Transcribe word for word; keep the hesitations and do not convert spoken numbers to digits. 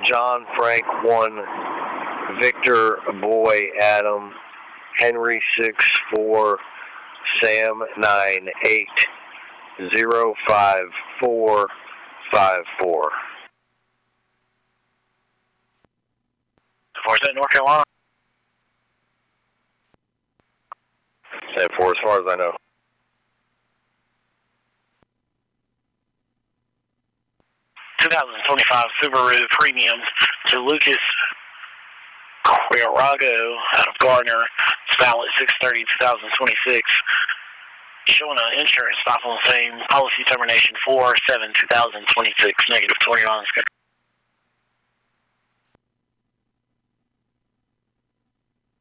John Frank one, Victor Boy Adam, Henry six four, Sam nine eight, zero five four five four. four seven North Carolina. ten four as far as I know. twenty twenty-five Subaru Premium to Lucas Quiroga out of Gardner. It's valid six thirty twenty twenty-six. Showing an insurance stop on the same policy termination four seven twenty twenty-six, negative twenty on the schedule.